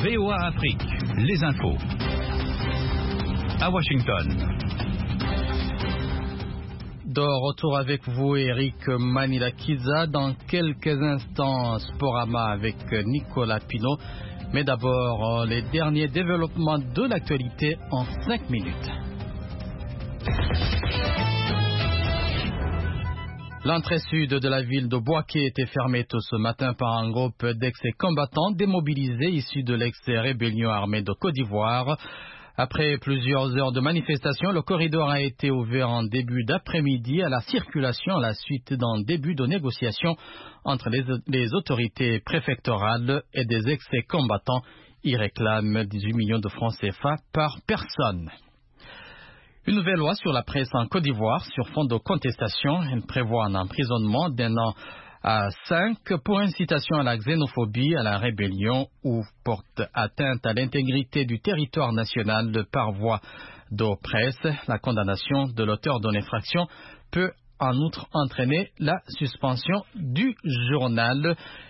VOA Afrique, les infos. À Washington. De retour avec vous, Eric Manilakiza. Dans quelques instants, Sporama avec Nicolas Pinault. Mais d'abord, les derniers développements de l'actualité en 5 minutes. L'entrée sud de la ville de Bouaké était fermée tôt ce matin par un groupe d'ex-combattants démobilisés issus de l'ex-rébellion armée de Côte d'Ivoire. Après plusieurs heures de manifestation, le corridor a été ouvert en début d'après-midi à la circulation à la suite d'un début de négociation entre les autorités préfectorales et des ex-combattants. Ils réclament 18 millions de francs CFA par personne. Une nouvelle loi sur la presse en Côte d'Ivoire sur fond de contestation. Elle prévoit un emprisonnement d'1 an à 5 pour incitation à la xénophobie, à la rébellion ou porte atteinte à l'intégrité du territoire national par voie de presse. La condamnation de l'auteur de l'infraction peut en outre entraîner la suspension du journal.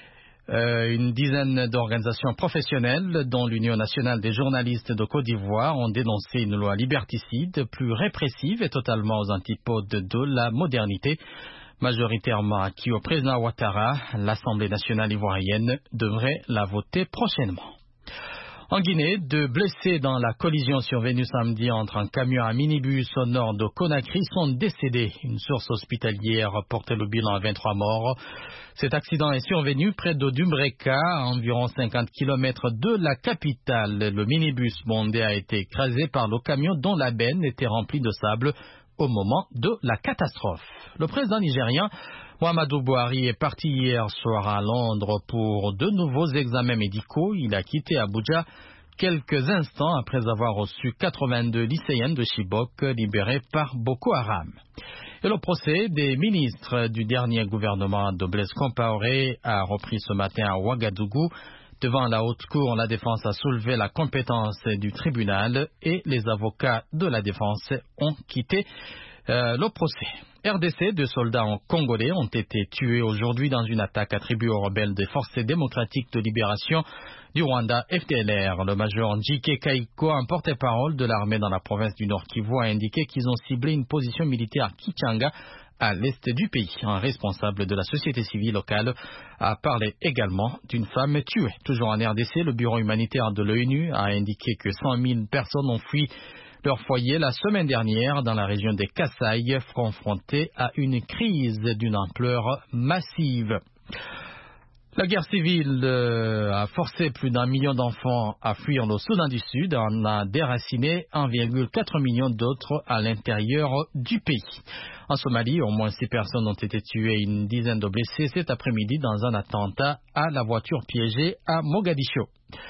Une dizaine d'organisations professionnelles, dont l'Union nationale des journalistes de Côte d'Ivoire, ont dénoncé une loi liberticide, plus répressive et totalement aux antipodes de la modernité. Majoritairement acquis au président Ouattara, l'Assemblée nationale ivoirienne devrait la voter prochainement. En Guinée, 2 blessés dans la collision survenue samedi entre un camion et un minibus au nord de Conakry sont décédés. Une source hospitalière porte le bilan à 23 morts. Cet accident est survenu près de Dumbreka, à environ 50 km de la capitale. Le minibus bondé a été écrasé par le camion dont la benne était remplie de sable au moment de la catastrophe. Le président nigérien Muhammadu Buhari est parti hier soir à Londres pour de nouveaux examens médicaux. Il a quitté Abuja quelques instants après avoir reçu 82 lycéennes de Chibok libérés par Boko Haram. Et le procès des ministres du dernier gouvernement de Blaise Compaoré a repris ce matin à Ouagadougou. Devant la haute cour, la défense a soulevé la compétence du tribunal et les avocats de la défense ont quitté le procès. RDC, 2 soldats congolais ont été tués aujourd'hui dans une attaque attribuée aux rebelles des Forces démocratiques de libération du Rwanda, FDLR. Le major Njike Kaiko, un porte-parole de l'armée dans la province du Nord Kivu, a indiqué qu'ils ont ciblé une position militaire à Kichanga, à l'est du pays. Un responsable de la société civile locale a parlé également d'une femme tuée. Toujours en RDC, le bureau humanitaire de l'ONU a indiqué que 100 000 personnes ont fui leur foyer la semaine dernière dans la région des Kasaï, confrontée à une crise d'une ampleur massive. La guerre civile a forcé plus d'1 million d'enfants à fuir le Soudan du Sud et en a déraciné 1,4 million d'autres à l'intérieur du pays. En Somalie, au moins 6 personnes ont été tuées et une dizaine de blessés cet après-midi dans un attentat à la voiture piégée à Mogadiscio.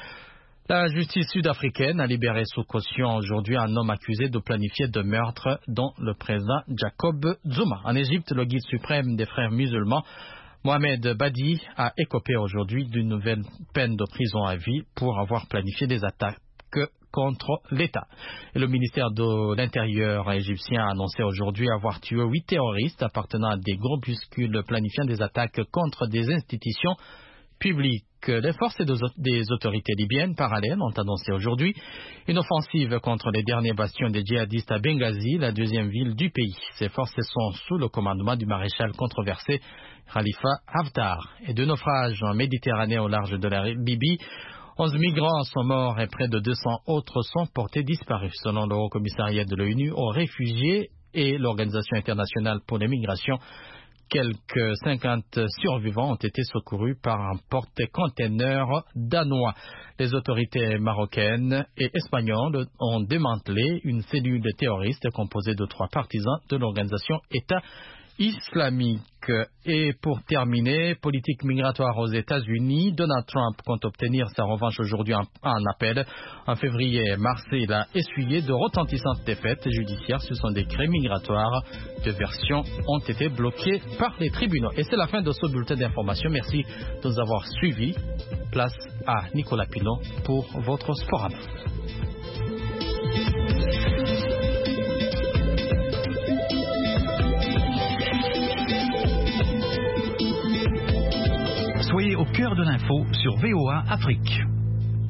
La justice sud-africaine a libéré sous caution aujourd'hui un homme accusé de planifier de meurtres dont le président Jacob Zuma. En Égypte, le guide suprême des frères musulmans, Mohamed Badi, a écopé aujourd'hui d'une nouvelle peine de prison à vie pour avoir planifié des attaques contre l'État. Et le ministère de l'Intérieur égyptien a annoncé aujourd'hui avoir tué 8 terroristes appartenant à des groupuscules planifiant des attaques contre des institutions publiques. Les forces des autorités libyennes parallèles ont annoncé aujourd'hui une offensive contre les derniers bastions des djihadistes à Benghazi, la 2e ville du pays. Ces forces sont sous le commandement du maréchal controversé Khalifa Haftar. Et 2 naufrages en Méditerranée au large de la Libye. 11 migrants sont morts et près de 200 autres sont portés disparus, selon le Haut Commissariat de l'ONU aux réfugiés et l'Organisation internationale pour les migrations. Quelques 50 survivants ont été secourus par un porte-container danois. Les autorités marocaines et espagnoles ont démantelé une cellule terroriste composée de 3 partisans de l'organisation État islamique. Et pour terminer, politique migratoire aux États-Unis, Donald Trump compte obtenir sa revanche aujourd'hui en appel. En février, Marseille a essuyé de retentissantes défaites judiciaires sur son décret migratoire. 2 versions ont été bloquées par les tribunaux. Et c'est la fin de ce bulletin d'information. Merci de nous avoir suivis. Place à Nicolas Pinault pour votre Sporama. Soyez au cœur de l'info sur VOA Afrique.